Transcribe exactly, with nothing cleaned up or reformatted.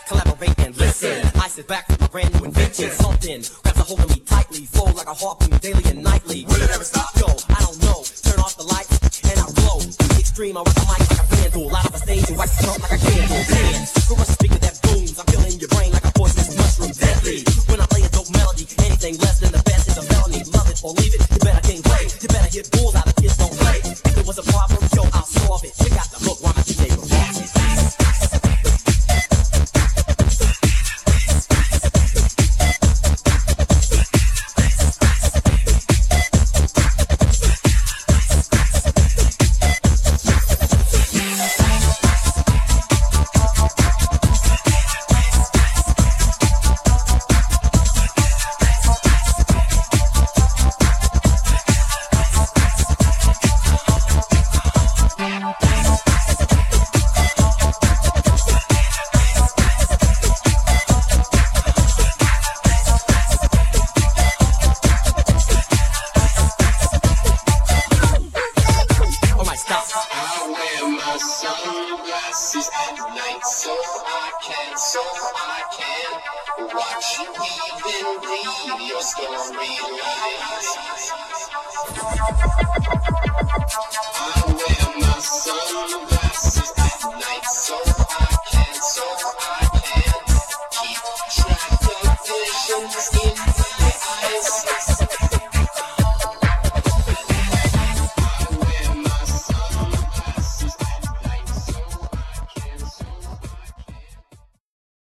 collaborate and listen. I sit back with my brand new invention. Something grabs a hold of me tightly, flow like a harpoon daily and nightly. Will it ever stop? Yo, I don't know. Turn off the lights and I'll glow. To the extreme, I rock the mic like a vandal. Light up a stage and wax the trunk like a candle. Dance, through a speaker that booms. I'm filling your brain like a poisonous mushroom. Deadly. When I play a dope melody, anything less than the best is a felony. Love it or leave it, you better king play. You better hit bulls out of kids don't play. If there was a problem, yo, I'll solve it. You got the hook, why not you take a walk? Sunglasses at night, so I can, so I can watch you even read your storylines.